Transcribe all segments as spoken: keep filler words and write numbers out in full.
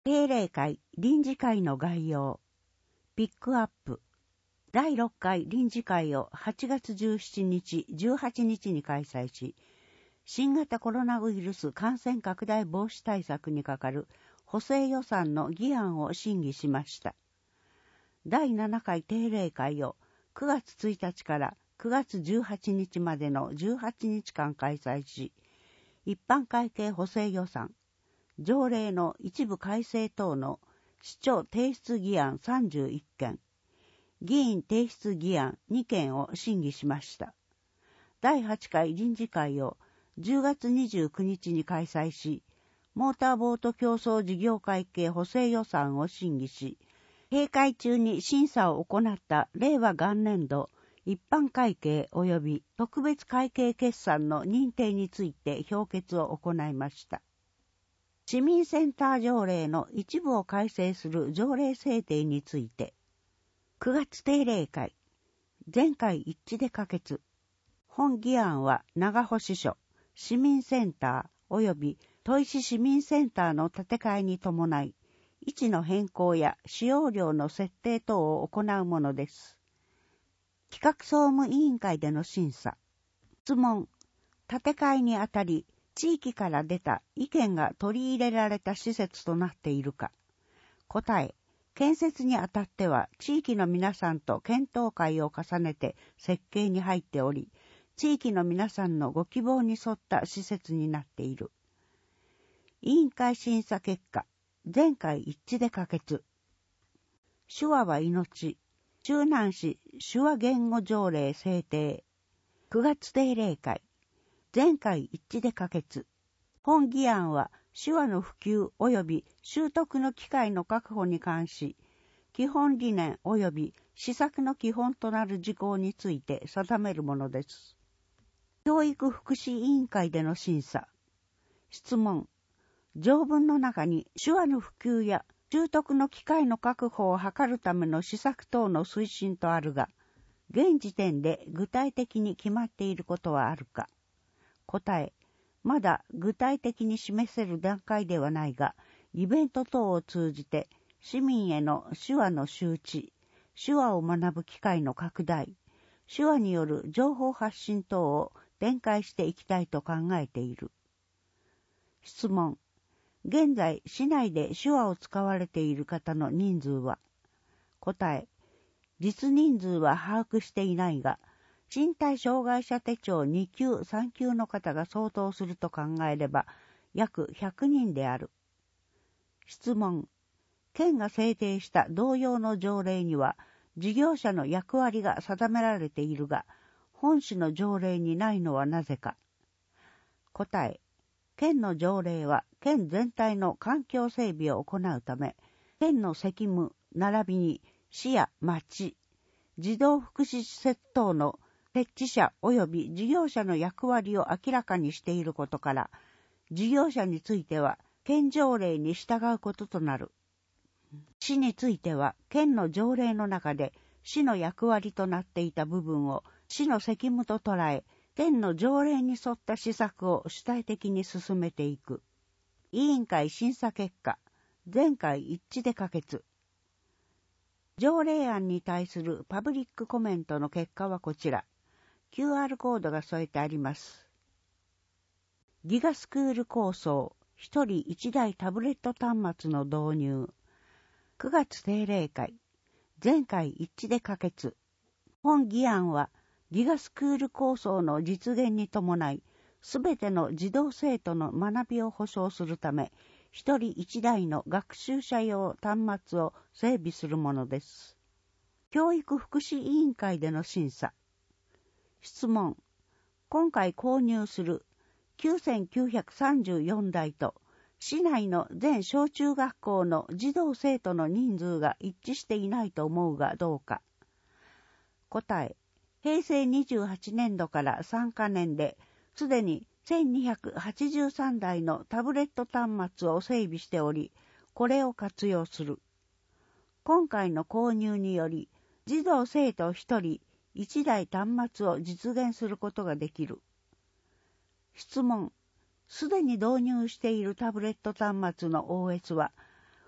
定例会臨時会の概要。ピックアップ。だいろっかい臨時会をはちがつじゅうしちにち、じゅうはちにちに開催し、新型コロナウイルス感染拡大防止対策に係る補正予算の議案を審議しました。だいななかい定例会をくがつついたちからくがつじゅうはちにちまでのじゅうはちにちかん開催し、一般会計補正予算、条例の一部改正等の市長提出議案さんじゅういっけん、議員提出議案にけんを審議しました。だいはちかい臨時会をじゅうがつにじゅうくにちに開催し、モーターボート競争事業会計補正予算を審議し、閉会中に審査を行った令和元年度一般会計及び特別会計決算の認定について評決を行いました。市民センター条例の一部を改正する条例制定について、くがつ定例会、全会一致で可決。本議案は長保支所、市民センター及び砥石市民センターの建て替えに伴い、位置の変更や使用料の設定等を行うものです。企画総務委員会での審査。質問。建て替えにあたり、地域から出た意見が取り入れられた施設となっているか。答え。建設にあたっては地域の皆さんと検討会を重ねて設計に入っており、地域の皆さんのご希望に沿った施設になっている。委員会審査結果、全会一致で可決。手話は命。周南市手話言語条例制定。くがつ定例会。全会一致で可決。本議案は手話の普及及び習得の機会の確保に関し、基本理念及び施策の基本となる事項について定めるものです。教育福祉委員会での審査。質問。条文の中に手話の普及や習得の機会の確保を図るための施策等の推進とあるが、現時点で具体的に決まっていることはあるか。答え。まだ具体的に示せる段階ではないが、イベント等を通じて市民への手話の周知、手話を学ぶ機会の拡大、手話による情報発信等を展開していきたいと考えている。質問。現在、市内で手話を使われている方の人数は。答え。実人数は把握していないが、身体障害者手帳にきゅう、さんきゅうの方が相当すると考えれば、約ひゃくにんである。質問。県が制定した同様の条例には、事業者の役割が定められているが、本市の条例にないのはなぜか。答え。県の条例は、県全体の環境整備を行うため、県の責務並びに市や町、児童福祉施設等の設置者及び事業者の役割を明らかにしていることから、事業者については県条例に従うこととなる。市については県の条例の中で市の役割となっていた部分を市の責務と捉え、県の条例に沿った施策を主体的に進めていく。委員会審査結果、全会一致で可決。条例案に対するパブリックコメントの結果はこちら。キューアール コードが添えてあります。ギガスクール構想、一人一台タブレット端末の導入。くがつ定例会、全会一致で可決。本議案は、ギガスクール構想の実現に伴い、すべての児童生徒の学びを保障するため、一人一台の学習者用端末を整備するものです。教育福祉委員会での審査。質問。今回購入するきゅうせんきゅうひゃくさんじゅうよんだいと市内の全小中学校の児童生徒の人数が一致していないと思うがどうか。答え。へいせいにじゅうはちねんどからさんかねんですでにせんにひゃくはちじゅうさんだいのタブレット端末を整備しており、これを活用する。今回の購入により、児童生徒ひとりいちだい端末を実現することができる。質問。すでに導入しているタブレット端末の オーエス は、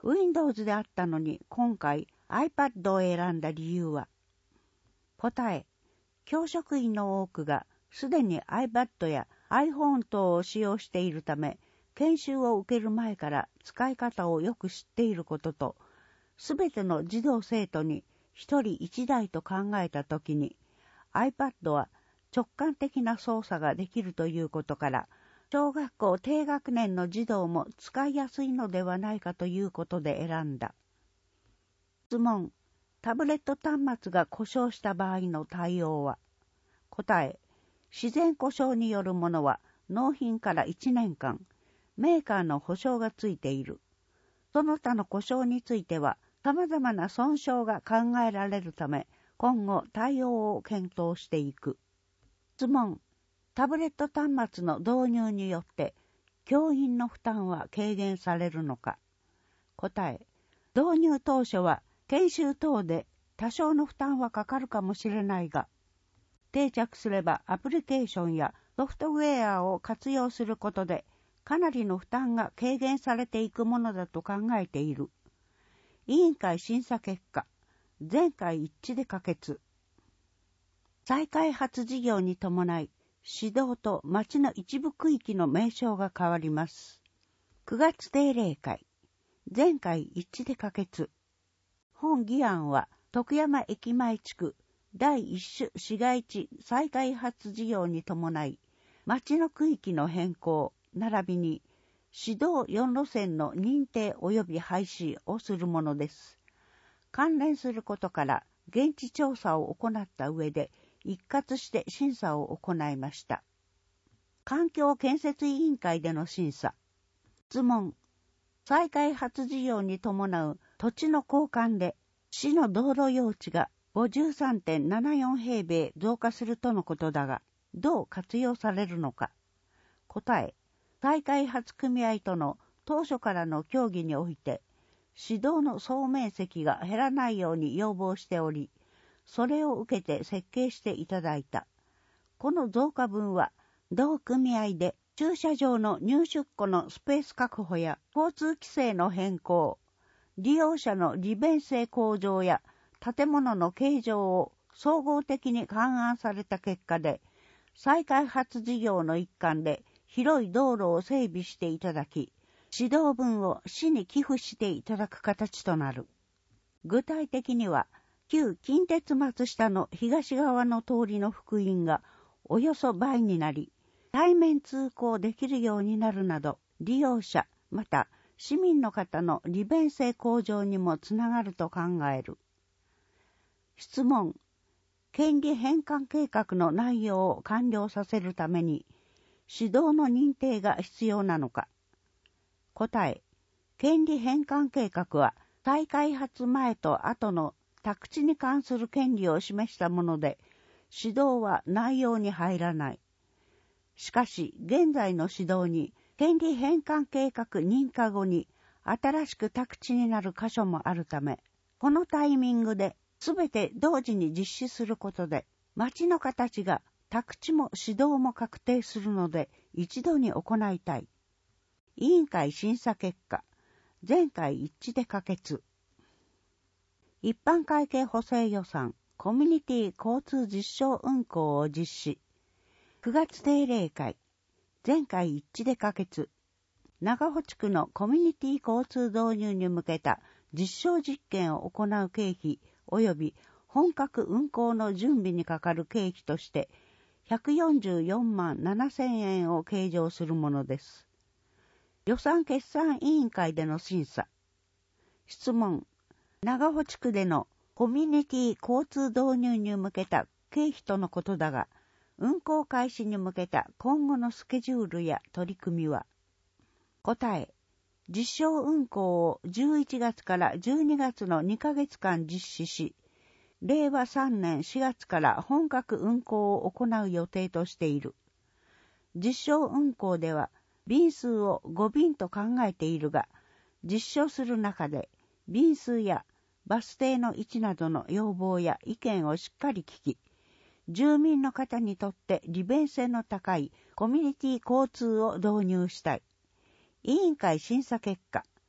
Windows であったのに今回 iPad を選んだ理由は？答え、教職員の多くがすでに iPad や iPhone 等を使用しているため、研修を受ける前から使い方をよく知っていることと、すべての児童生徒に一人一台と考えたときに、iPad は直感的な操作ができるということから、小学校低学年の児童も使いやすいのではないかということで選んだ。質問。タブレット端末が故障した場合の対応は？答え。自然故障によるものは納品からいちねんかん、メーカーの保証がついている。その他の故障については様々な損傷が考えられるため、今後対応を検討していく。質問。タブレット端末の導入によって教員の負担は軽減されるのか？答え。導入当初は研修等で多少の負担はかかるかもしれないが、定着すればアプリケーションやソフトウェアを活用することでかなりの負担が軽減されていくものだと考えている。委員会審査結果、全会一致で可決。再開発事業に伴い、市道と町の一部区域の名称が変わります。くがつ定例会、全会一致で可決。本議案は徳山駅前地区第一種市街地再開発事業に伴い、町の区域の変更、並びに市道よん路線の認定及び廃止をするものです。関連することから現地調査を行った上で一括して審査を行いました。環境建設委員会での審査。質問。再開発事業に伴う土地の交換で市の道路用地が ごじゅうさんてんななよん 平米増加するとのことだが、どう活用されるのか。答え。再開発組合との当初からの協議において、市道の総面積が減らないように要望しており、それを受けて設計していただいた。この増加分は、同組合で駐車場の入出庫のスペース確保や交通規制の変更、利用者の利便性向上や建物の形状を総合的に勘案された結果で、再開発事業の一環で広い道路を整備していただき、指導分を市に寄付していただく形となる。具体的には、旧近鉄松下の東側の通りの幅員がおよそ倍になり、対面通行できるようになるなど、利用者、また市民の方の利便性向上にもつながると考える。質問。権利返還計画の内容を完了させるために、指導の認定が必要なのか。答え。権利返還計画は、再開発前と後の宅地に関する権利を示したもので、指導は内容に入らない。しかし、現在の指導に、権利返還計画認可後に、新しく宅地になる箇所もあるため、このタイミングで、すべて同時に実施することで、町の形が宅地も指導も確定するので、一度に行いたい。委員会審査結果、全会一致で可決。一般会計補正予算、コミュニティ交通実証運行を実施。くがつ定例会、全会一致で可決。長穂地区のコミュニティ交通導入に向けた実証実験を行う経費及び本格運行の準備にかかる経費としてひゃくよんじゅうよんまんななせんえんを計上するものです。予算決算委員会での審査。質問。長穂地区でのコミュニティ交通導入に向けた経費とのことだが、運行開始に向けた今後のスケジュールや取り組みは。答え。実証運行をじゅういちがつからじゅうにがつのにかげつかん実施し、れいわさんねんしがつから本格運行を行う予定としている。実証運行では便数をごびんと考えているが、実証する中で便数やバス停の位置などの要望や意見をしっかり聞き、住民の方にとって利便性の高いコミュニティ交通を導入したい。委員会審査結果、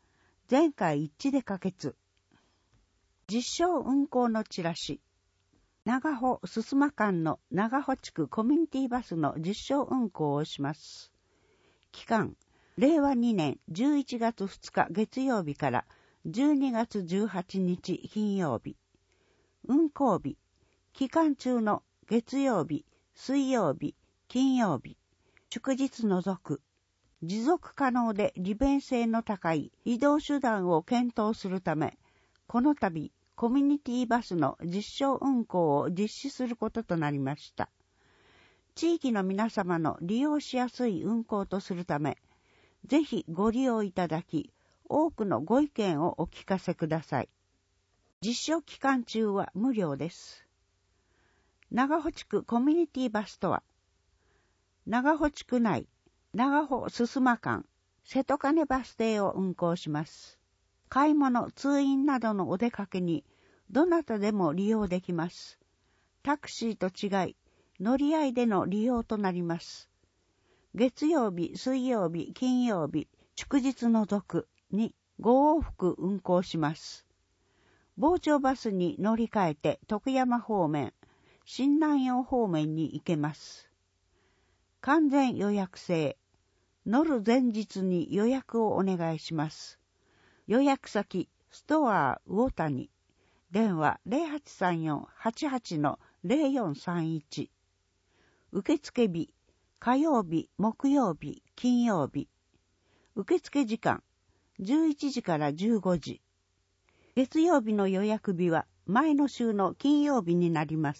全会一致で可決。実証運行のチラシ。長穂すすま間の長穂地区コミュニティバスの実証運行をします。期間、れいわにねんじゅういちがつふつか月曜日からじゅうにがつじゅうはちにち金曜日。運行日、期間中の月曜日、水曜日、金曜日、祝日除く、持続可能で利便性の高い移動手段を検討するため、この度、コミュニティバスの実証運行を実施することとなりました。地域の皆様の利用しやすい運行とするため、ぜひご利用いただき、多くのご意見をお聞かせください。実証期間中は無料です。長穂地区コミュニティバスとは、長穂地区内、長穂すすま間、瀬戸金バス停を運行します。買い物、通院などのお出かけに、どなたでも利用できます。タクシーと違い、乗り合いでの利用となります。月曜日、水曜日、金曜日、祝日除くにご往復運行します。傍聴バスに乗り換えて徳山方面、新南陽方面に行けます。完全予約制。乗る前日に予約をお願いします。予約先、ストア魚谷。電話 ゼロはちさんよん はちはち の ゼロよんさんいち。受付日、火曜日、木曜日、金曜日。受付時間、じゅういちじからじゅうごじ。月曜日の予約日は前の週の金曜日になります。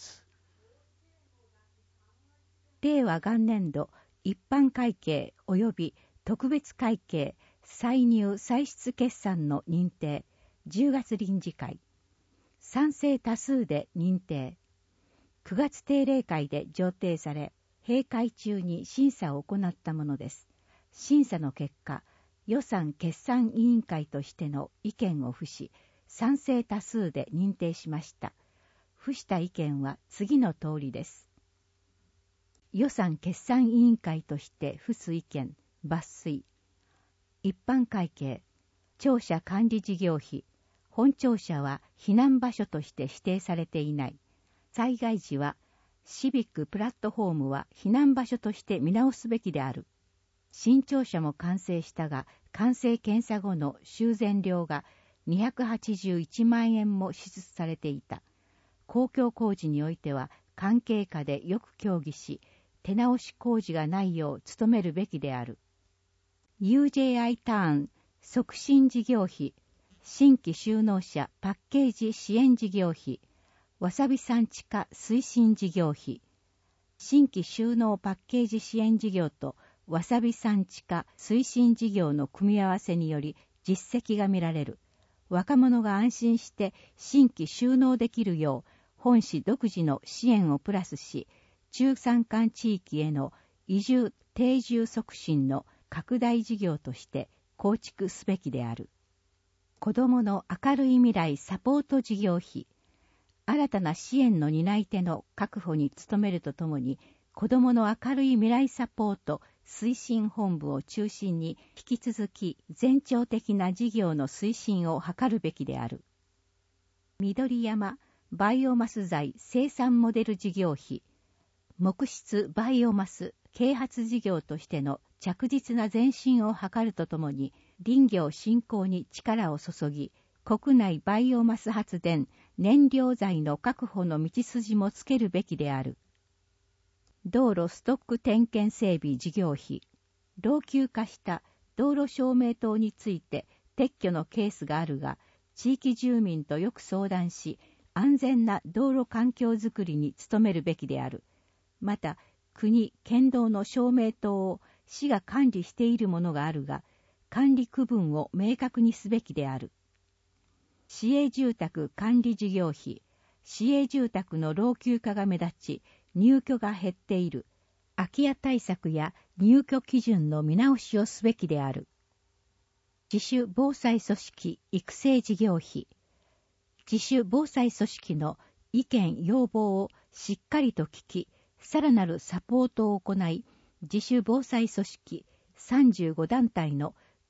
令和元年度一般会計及び特別会計歳入歳出決算の認定じゅうがつ臨時会賛成多数で認定くがつ定例会で上呈され閉会中に審査を行ったものです。審査の結果予算決算委員会としての意見を付し賛成多数で認定しました。付した意見は次の通りです。予算決算委員会として付す意見抜粋。一般会計庁舎管理事業費本庁舎は避難場所として指定されていない。災害時はシビックプラットフォームは避難場所として見直すべきである。新庁舎も完成したが完成検査後の修繕料がにひゃくはちじゅういちまんえんも支出されていた。公共工事においては関係下でよく協議し手直し工事がないよう努めるべきである。ユージェーアイ ターン促進事業費新規就農者パッケージ支援事業費わさび産地化推進事業費新規就農パッケージ支援事業とわさび産地化推進事業の組み合わせにより実績が見られる。若者が安心して新規就農できるよう本市独自の支援をプラスし中山間地域への移住定住促進の拡大事業として構築すべきである。子どもの明るい未来サポート事業費新たな支援の担い手の確保に努めるとともに子どもの明るい未来サポート推進本部を中心に引き続き全庁的な事業の推進を図るべきである。緑山バイオマス材生産モデル事業費木質バイオマス啓発事業としての着実な前進を図るとともに林業振興に力を注ぎ国内バイオマス発電燃料材の確保の道筋もつけるべきである。道路ストック点検整備事業費老朽化した道路照明灯について撤去のケースがあるが地域住民とよく相談し安全な道路環境づくりに努めるべきである。また国県道の照明灯を市が管理しているものがあるが管理区分を明確にすべきである。市営住宅管理事業費市営住宅の老朽化が目立ち入居が減っている。空き家対策や入居基準の見直しをすべきである。自主防災組織育成事業費自主防災組織の意見要望をしっかりと聞きさらなるサポートを行い自主防災組織さんじゅうごだんたいの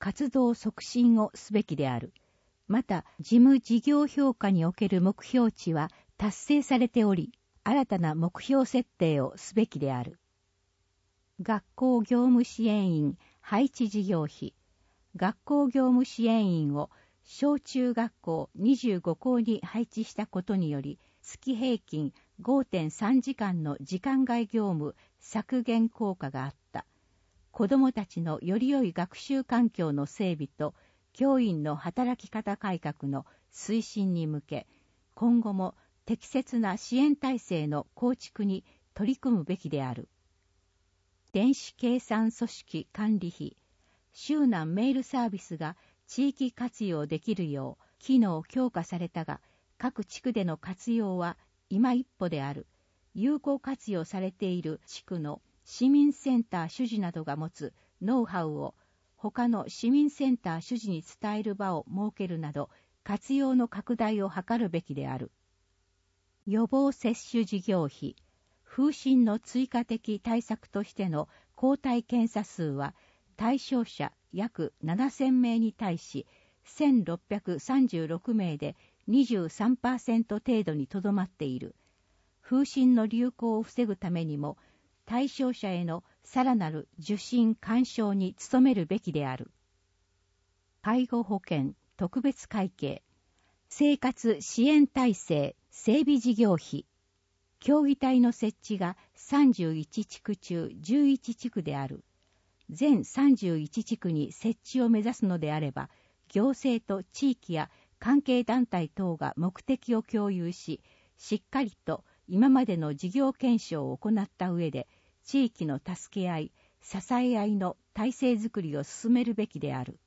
活動促進をすべきである。また、事務事業評価における目標値は達成されており、新たな目標設定をすべきである。学校業務支援員配置事業費。学校業務支援員を小中学校にじゅうご校に配置したことにより、月平均 ごてんさん 時間の時間外業務削減効果があった。子どもたちのより良い学習環境の整備と教員の働き方改革の推進に向け、今後も適切な支援体制の構築に取り組むべきである。電子計算組織管理費。周南メールサービスが地域活用できるよう機能強化されたが、各地区での活用は今一歩である。有効活用されている地区の市民センター主事などが持つノウハウを他の市民センター主事に伝える場を設けるなど、活用の拡大を図るべきである。予防接種事業費。風疹の追加的対策としての抗体検査数は、対象者約ななせんめいに対し、せんろっぴゃくさんじゅうろくめいで にじゅうさんパーセント 程度にとどまっている。風疹の流行を防ぐためにも、対象者へのさらなる受診勧奨に努めるべきである。介護保険特別会計。生活支援体制整備事業費。協議体の設置がさんじゅういち地区中じゅういち地区である。全さんじゅういち地区に設置を目指すのであれば、行政と地域や関係団体等が目的を共有し、しっかりと今までの事業検証を行った上で、地域の助け合い、支え合いの体制づくりを進めるべきである。